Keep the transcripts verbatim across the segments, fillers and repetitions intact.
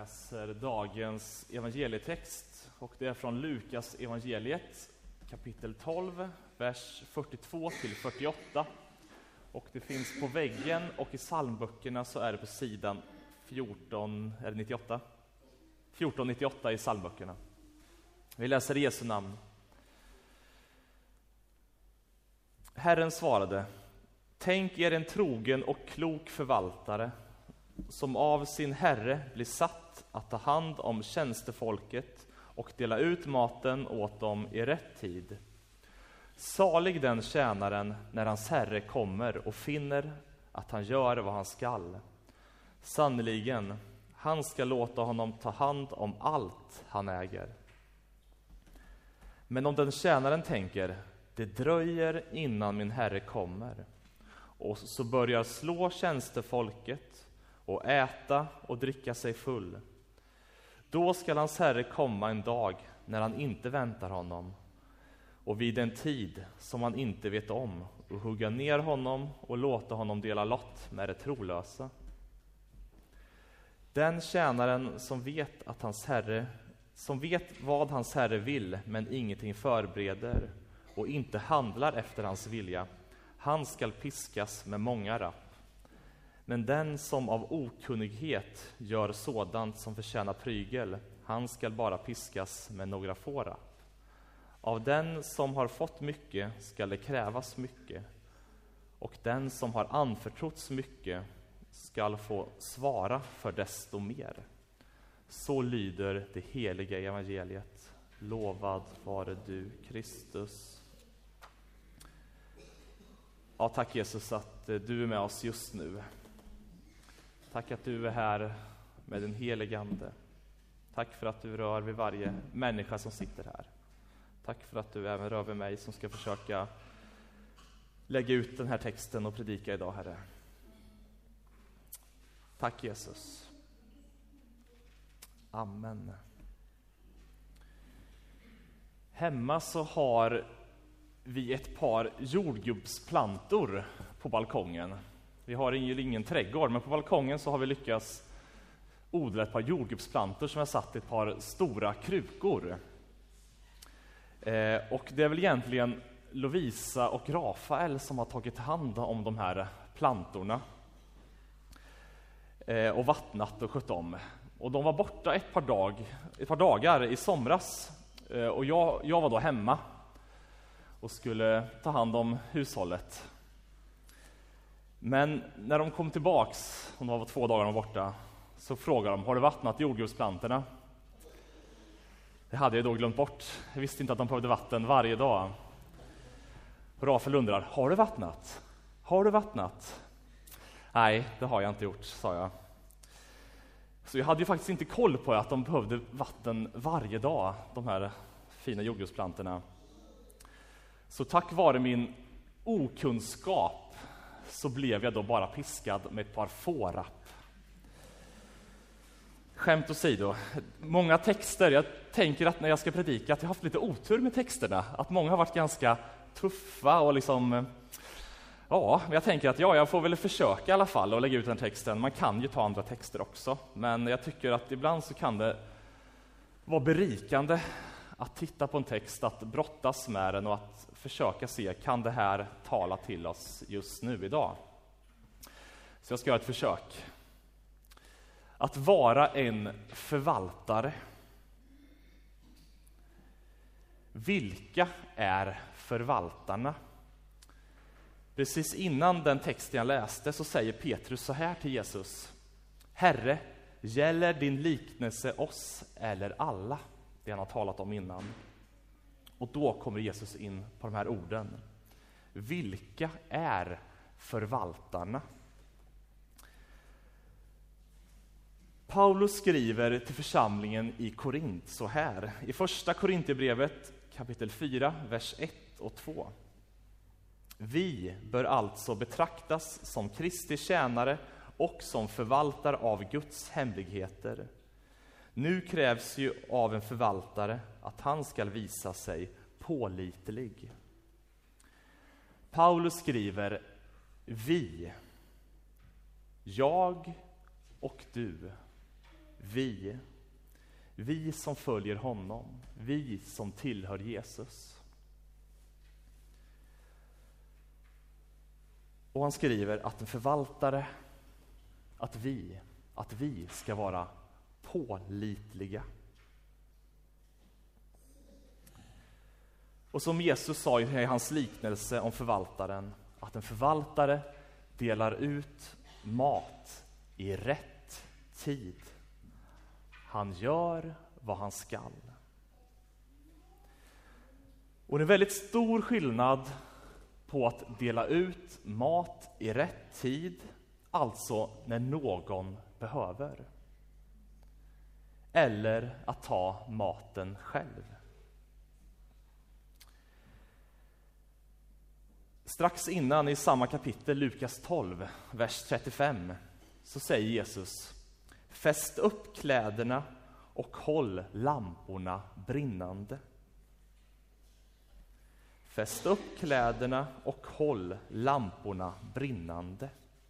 läser dagens evangelietext och det är från Lukas evangeliet kapitel tolv, vers fyrtiotvå till fyrtioåtta, och det finns på väggen, och i psalmböckerna så är det på sidan fjorton, är det nittioåtta? fjorton nittioåtta i psalmböckerna. Vi läser Jesu namn. Herren svarade: tänk er en trogen och klok förvaltare som av sin herre blir satt att ta hand om tjänstefolket och dela ut maten åt dem i rätt tid. Salig den tjänaren när hans herre kommer och finner att han gör vad han skall. Sannoliken, han ska låta honom ta hand om allt han äger. Men om den tjänaren tänker: det dröjer innan min herre kommer, och så börjar slå tjänstefolket och äta och dricka sig full, då skall hans herre komma en dag när han inte väntar honom, och vid en tid som han inte vet om, och hugga ner honom och låta honom dela lott med det trolösa. Den tjänaren som vet att hans herre som vet vad hans herre vill men ingenting förbereder och inte handlar efter hans vilja, han skall piskas med många rapp. Men den som av okunnighet gör sådant som förtjänar prygel, han skall bara piskas med några få rapp. Av den som har fått mycket skall det krävas mycket, och den som har anförtrotts mycket skall få svara för desto mer. Så lyder det heliga evangeliet. Lovad vare du, Kristus. Ja, tack Jesus att du är med oss just nu. Tack att du är här med den helige Ande. Tack för att du rör vid varje människa som sitter här. Tack för att du även rör vid mig som ska försöka lägga ut den här texten och predika idag, Herre. Tack Jesus. Amen. Hemma så har vi ett par jordgubbsplantor på balkongen. Vi har ingen, ingen trädgård, men på balkongen så har vi lyckats odla ett par jordgubbsplantor som har satt i ett par stora krukor. Eh, och det är väl egentligen Lovisa och Rafael som har tagit hand om de här plantorna eh, och vattnat och skött om. Och de var borta ett par, dag, ett par dagar i somras, eh, och jag, jag var då hemma och skulle ta hand om hushållet. Men när de kom tillbaks, och de var två dagar borta, så frågade de: har du vattnat jordgubbsplantorna? Det hade jag då glömt bort. Jag visste inte att de behövde vatten varje dag. Och Rafael undrar: har du vattnat? Har du vattnat? Nej, det har jag inte gjort, sa jag. Så jag hade ju faktiskt inte koll på att de behövde vatten varje dag, de här fina jordgubbsplantorna. Så tack vare min okunskap så blev jag då bara piskad med ett par fårapp. Skämt åsido, många texter, jag tänker att när jag ska predika att jag har haft lite otur med texterna. Att många har varit ganska tuffa och liksom, ja, men jag tänker att ja, jag får väl försöka i alla fall att lägga ut den texten. Man kan ju ta andra texter också, men jag tycker att ibland så kan det vara berikande att titta på en text, att brottas med den och att försöka se, kan det här tala till oss just nu idag? Så jag ska göra ett försök. Att vara en förvaltare. Vilka är förvaltarna? Precis innan den texten jag läste så säger Petrus så här till Jesus: Herre, gäller din liknelse oss eller alla? Det han har talat om innan. Och då kommer Jesus in på de här orden. Vilka är förvaltarna? Paulus skriver till församlingen i Korint så här. I första Korinthierbrevet kapitel fyra, vers ett och två. Vi bör alltså betraktas som Kristi tjänare och som förvaltare av Guds hemligheter. Nu krävs ju av en förvaltare att han ska visa sig pålitlig. Paulus skriver vi, jag och du. vi. Vi som följer honom. Vi som tillhör Jesus. Och han skriver att en förvaltare, att vi, att vi ska vara pålitliga. Och som Jesus sa i hans liknelse om förvaltaren, att en förvaltare delar ut mat i rätt tid. Han gör vad han skall. Och det är en väldigt stor skillnad på att dela ut mat i rätt tid, alltså när någon behöver, eller att ta maten själv. Strax innan i samma kapitel, Lukas tolv, vers trettiofem, så säger Jesus: fäst upp kläderna och håll lamporna brinnande. Fäst upp kläderna och håll lamporna brinnande.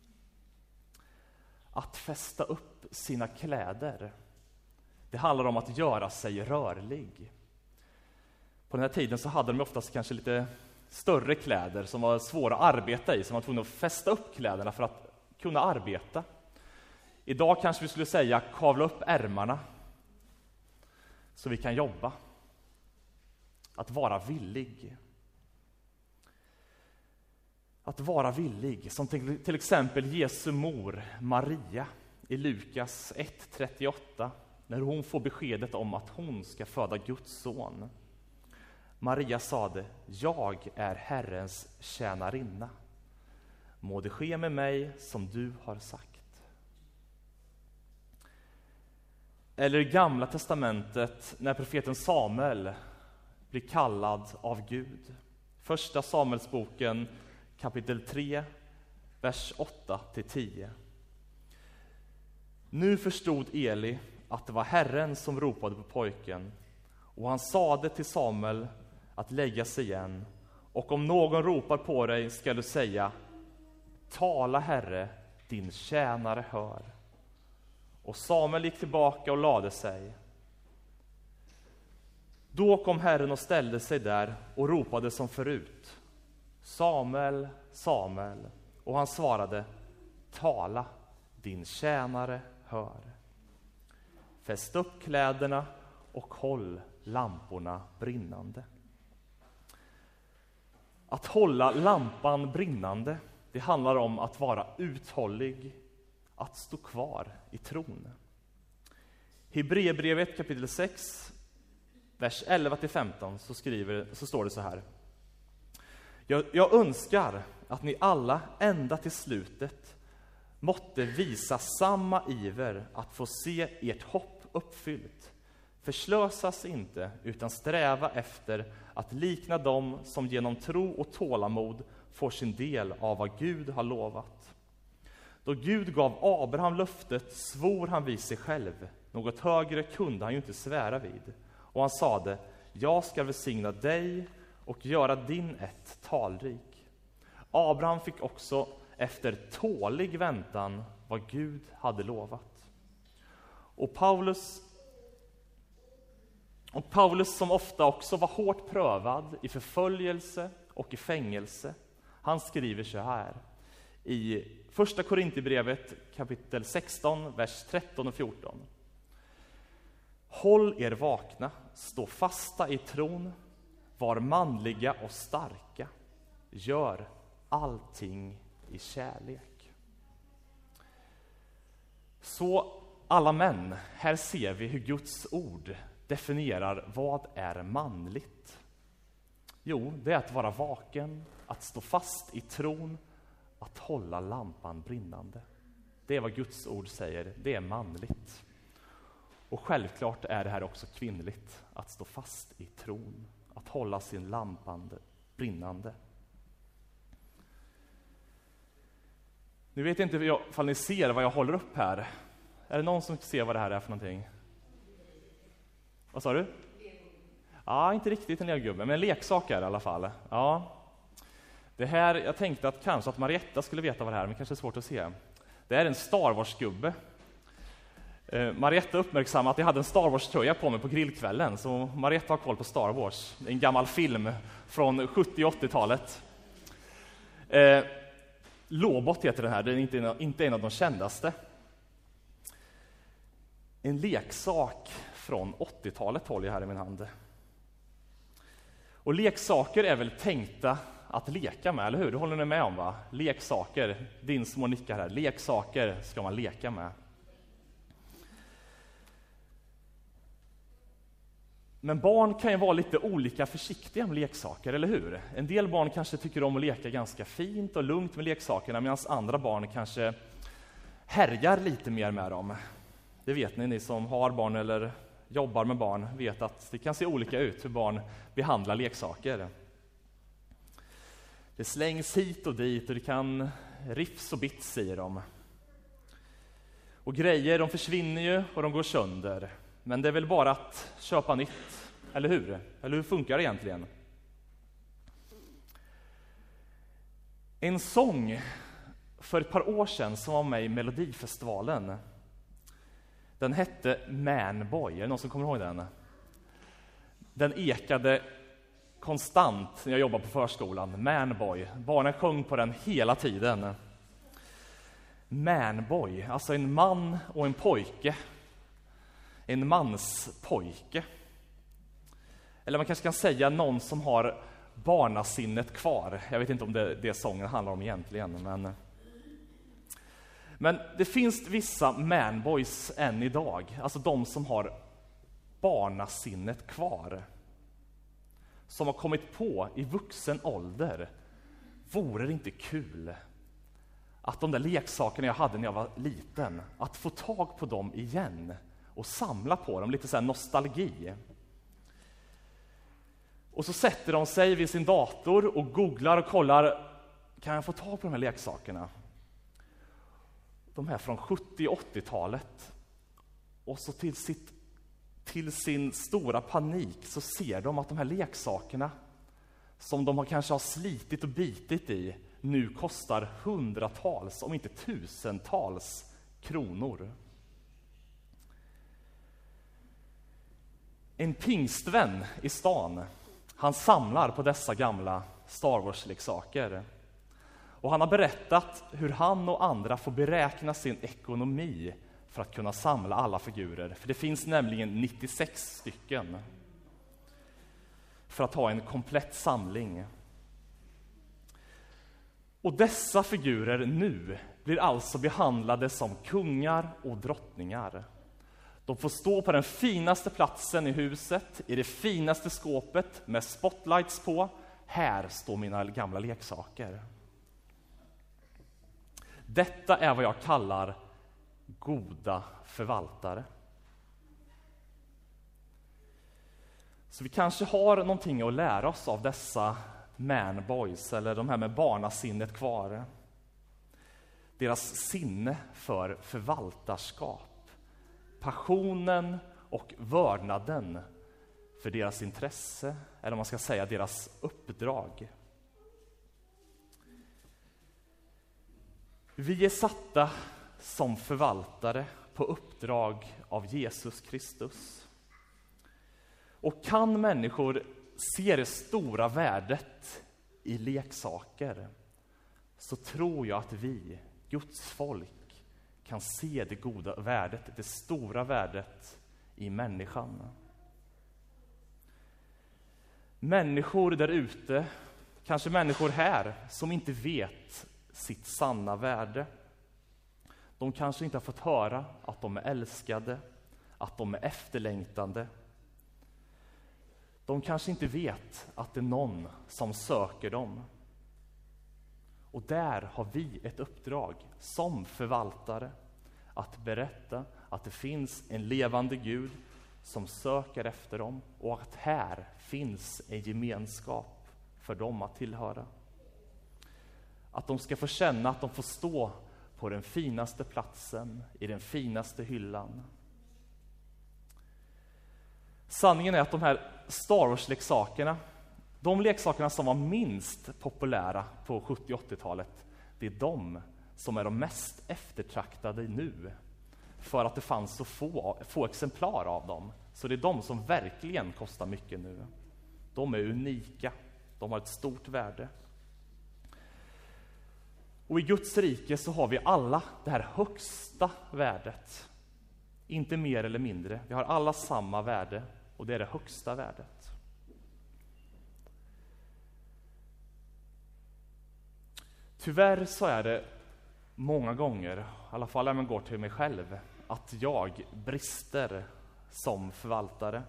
Att fästa upp sina kläder, det handlar om att göra sig rörlig. På den här tiden så hade de oftast kanske lite större kläder som var svåra att arbeta i, så man var tvungen att fästa upp kläderna för att kunna arbeta. Idag kanske vi skulle säga kavla upp ärmarna så vi kan jobba. Att vara villig. Att vara villig, som till, till exempel Jesu mor Maria i Lukas ett trettioåtta, när hon får beskedet om att hon ska föda Guds son. Maria sade: jag är Herrens tjänarinna. Må det ske med mig som du har sagt. Eller i Gamla testamentet när profeten Samuel blir kallad av Gud. Första Samuelsboken kapitel tre, vers åtta till tio. Nu förstod Eli att det var Herren som ropade på pojken, och han sade till Samuel att lägga sig igen. Och om någon ropar på dig ska du säga: tala, Herre, din tjänare hör. Och Samuel gick tillbaka och lade sig. Då kom Herren och ställde sig där och ropade som förut: Samuel, Samuel. Och han svarade: tala, din tjänare hör. Fäst upp kläderna och håll lamporna brinnande. Att hålla lampan brinnande, det handlar om att vara uthållig, att stå kvar i tron. Hebreerbrevet kapitel sex, vers elva till femton, så, skriver, så står det så här: jag, jag önskar att ni alla ända till slutet måtte visa samma iver att få se ert hopp uppfyllt. Förslösas inte, utan sträva efter att likna dem som genom tro och tålamod får sin del av vad Gud har lovat. Då Gud gav Abraham löftet svor han vid sig själv. Något högre kunde han ju inte svära vid. Och han sade: jag ska välsigna dig och göra din ett talrik. Abraham fick också efter tålig väntan vad Gud hade lovat. Och Paulus Och Paulus, som ofta också var hårt prövad i förföljelse och i fängelse, han skriver så här i första Korinthierbrevet kapitel sexton, vers tretton och fjorton. Håll er vakna, stå fasta i tron, var manliga och starka, gör allting i kärlek. Så alla män, här ser vi hur Guds ord definierar vad är manligt. Jo, det är att vara vaken, att stå fast i tron, att hålla lampan brinnande. Det är vad Guds ord säger, det är manligt. Och självklart är det här också kvinnligt, att stå fast i tron, att hålla sin lampan brinnande. Nu vet jag inte ifall ni ser vad jag håller upp här. Är det någon som ser vad det här är för någonting? Vad sa du? Ja, inte riktigt en legogubbe, men en leksak är det i alla fall. Ja. Det här, jag tänkte att kanske att Marietta skulle veta vad det här är, men kanske är svårt att se. Det är en Star Wars-gubbe. Eh, Marietta uppmärksammade att jag hade en Star Wars-tröja på mig på grillkvällen, så Marietta har koll på Star Wars, en gammal film från sjuttio- och åttiotalet. Eh, Lobot heter den här, den är inte, inte en av de kändaste. En leksak från åttiotalet håller jag här i min hand. Och leksaker är väl tänkta att leka med, eller hur? Det håller ni med om, va? Leksaker, din små nickar här. Leksaker ska man leka med. Men barn kan ju vara lite olika försiktiga med leksaker, eller hur? En del barn kanske tycker om att leka ganska fint och lugnt med leksakerna, medan andra barn kanske härjar lite mer med dem. Det vet ni, ni som har barn eller jobbar med barn vet att det kan se olika ut hur barn behandlar leksaker. Det slängs hit och dit och det kan riffs och bits i dem. Och grejer, de försvinner ju och de går sönder. Men det är väl bara att köpa nytt, eller hur? Eller hur funkar det egentligen? En sång för ett par år sedan som var med i Melodifestivalen, den hette Manboy. Är det någon som kommer ihåg den? Den ekade konstant när jag jobbade på förskolan. Manboy. Barnen sjöng på den hela tiden. Manboy, alltså en man och en pojke. En manspojke. Eller man kanske kan säga någon som har barnasinnet kvar. Jag vet inte om det, det sången handlar om egentligen, men... Men det finns vissa manboys än idag, alltså de som har barnasinnet kvar. Som har kommit på i vuxen ålder, vore det inte kul att de där leksakerna jag hade när jag var liten, att få tag på dem igen och samla på dem, lite så här nostalgi. Och så sätter de sig vid sin dator och googlar och kollar, kan jag få tag på de här leksakerna? De här från sjuttio- och åttiotalet. Och så till, sitt, till sin stora panik så ser de att de här leksakerna som de har kanske har slitit och bitit i nu kostar hundratals, om inte tusentals kronor. En pingstvän i stan, han samlar på dessa gamla Star Wars-leksaker. Och han har berättat hur han och andra får beräkna sin ekonomi för att kunna samla alla figurer. För det finns nämligen nittiosex stycken. För att ha en komplett samling. Och dessa figurer nu blir alltså behandlade som kungar och drottningar. De får stå på den finaste platsen i huset, i det finaste skåpet med spotlights på. Här står mina gamla leksaker. Detta är vad jag kallar goda förvaltare. Så vi kanske har någonting att lära oss av dessa manboys, eller de här med barnasinnet kvar. Deras sinne för förvaltarskap. Passionen och vördnaden för deras intresse, eller om man ska säga deras uppdrag. Vi är satta som förvaltare på uppdrag av Jesus Kristus. Och kan människor se det stora värdet i leksaker, så tror jag att vi, Guds folk, kan se det goda värdet, det stora värdet i människan. Människor där ute, kanske människor här, som inte vet sitt sanna värde. De kanske inte har fått höra att de är älskade, att de är efterlängtande. De kanske inte vet att det är någon som söker dem. Och där har vi ett uppdrag som förvaltare att berätta att det finns en levande Gud som söker efter dem, och att här finns en gemenskap för dem att tillhöra. Att de ska få känna att de får stå på den finaste platsen, i den finaste hyllan. Sanningen är att de här Star Wars-leksakerna, de leksakerna som var minst populära på sjuttio- och åttiotalet, det är de som är de mest eftertraktade nu. för att det fanns så få, få exemplar av dem. Så det är de som verkligen kostar mycket nu. De är unika. De har ett stort värde. Och i Guds rike så har vi alla det här högsta värdet. Inte mer eller mindre. Vi har alla samma värde, och det är det högsta värdet. Tyvärr så är det många gånger, i alla fall när man går till mig själv, att jag brister som förvaltare.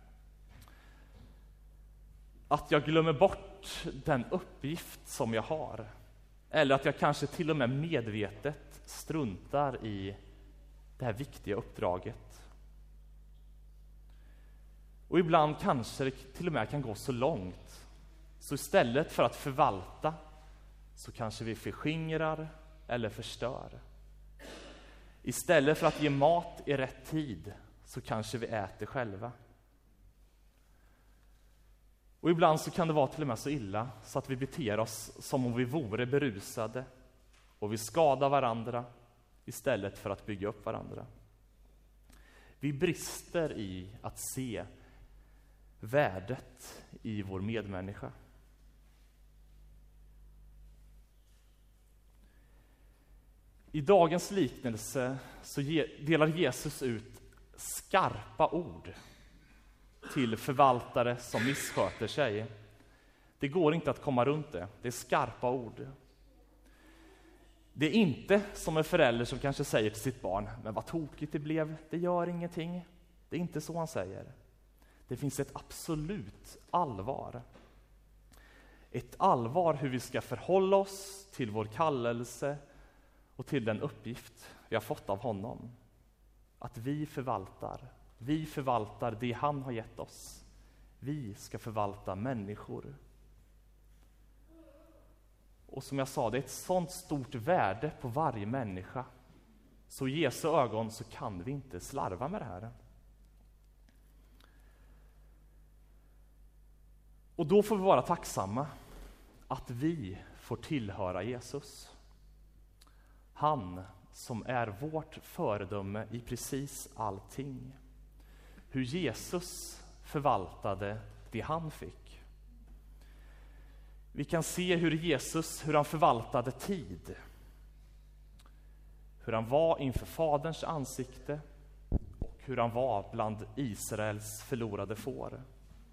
Att jag glömmer bort den uppgift som jag har. Eller att jag kanske till och med medvetet struntar i det här viktiga uppdraget. Och ibland kanske det till och med kan gå så långt. Så istället för att förvalta så kanske vi förskingrar eller förstör. Istället för att ge mat i rätt tid så kanske vi äter själva. Och ibland så kan det vara till och med så illa så att vi beter oss som om vi vore berusade och vi skadar varandra istället för att bygga upp varandra. Vi brister i att se värdet i vår medmänniska. I dagens liknelse så delar Jesus ut skarpa ord till förvaltare som missköter sig. Det går inte att komma runt det. Det är skarpa ord. Det är inte som en förälder som kanske säger till sitt barn: men vad tokigt det blev, det gör ingenting. Det är inte så han säger. Det finns ett absolut allvar. Ett allvar hur vi ska förhålla oss till vår kallelse och till den uppgift vi har fått av honom. Att vi förvaltar. Vi förvaltar det han har gett oss. Vi ska förvalta människor. Och som jag sa, det är ett sånt stort värde på varje människa. Så i Jesu ögon så kan vi inte slarva med det här. Och då får vi vara tacksamma att vi får tillhöra Jesus. Han som är vårt föredöme i precis allting. Hur Jesus förvaltade det han fick. Vi kan se hur Jesus, hur han förvaltade tid. Hur han var inför Faderns ansikte och hur han var bland Israels förlorade får.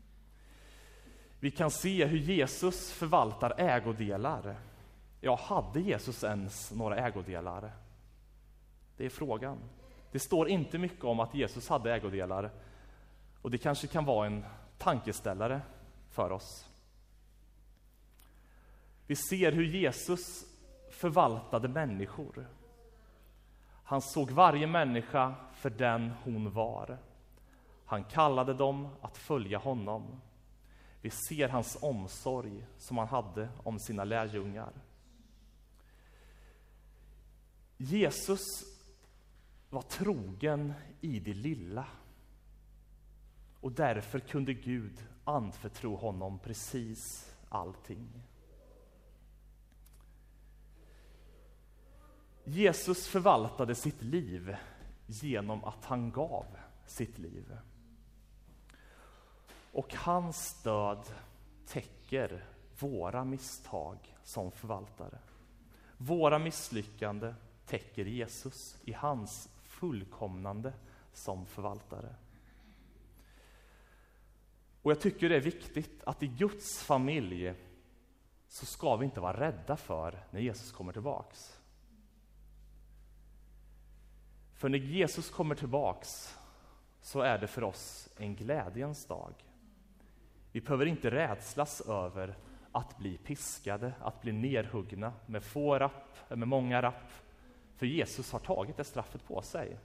Vi kan se hur Jesus förvaltar ägodelar. Ja, hade Jesus ens några ägodelar? Det är frågan. Det står inte mycket om att Jesus hade ägodelar. Och det kanske kan vara en tankeställare för oss. Vi ser hur Jesus förvaltade människor. Han såg varje människa för den hon var. Han kallade dem att följa honom. Vi ser hans omsorg som han hade om sina lärjungar. Jesus var trogen i det lilla. Och därför kunde Gud anförtro honom precis allting. Jesus förvaltade sitt liv genom att han gav sitt liv. Och hans stöd täcker våra misstag som förvaltare. Våra misslyckande täcker Jesus i hans fullkomnande som förvaltare. Och jag tycker det är viktigt att i Guds familj så ska vi inte vara rädda för när Jesus kommer tillbaks. För när Jesus kommer tillbaks så är det för oss en glädjens dag. Vi behöver inte rädslas över att bli piskade, att bli nerhuggna med få rapp, med många rapp. För Jesus har tagit det straffet på sig.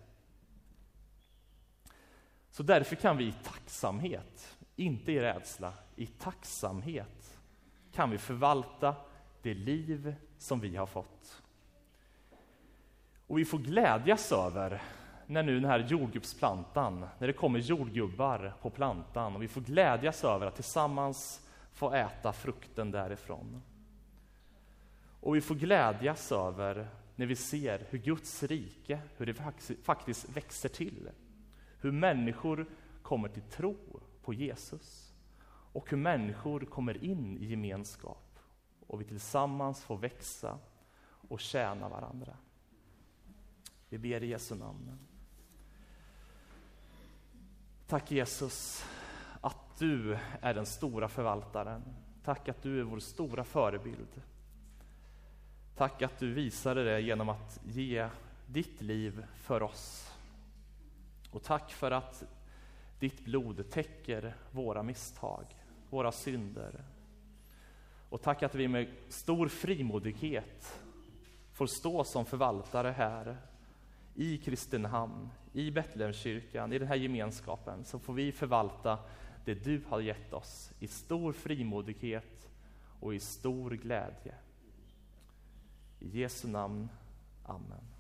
Så därför kan vi i tacksamhet, inte i rädsla, i tacksamhet kan vi förvalta det liv som vi har fått. Och vi får glädjas över när nu den här jordgubbsplantan, när det kommer jordgubbar på plantan, och vi får glädjas över att tillsammans få äta frukten därifrån. Och vi får glädjas över när vi ser hur Guds rike, hur det faktiskt växer till. Hur människor kommer till tro på Jesus. Och hur människor kommer in i gemenskap. Och vi tillsammans får växa och tjäna varandra. Vi ber i Jesu namn. Tack Jesus att du är den stora förvaltaren. Tack att du är vår stora förebild. Tack att du visade det genom att ge ditt liv för oss. Och tack för att ditt blod täcker våra misstag, våra synder. Och tack att vi med stor frimodighet får stå som förvaltare här i Kristinehamn, i Betlehemskyrkan, i den här gemenskapen. Så får vi förvalta det du har gett oss i stor frimodighet och i stor glädje. I Jesu namn, amen.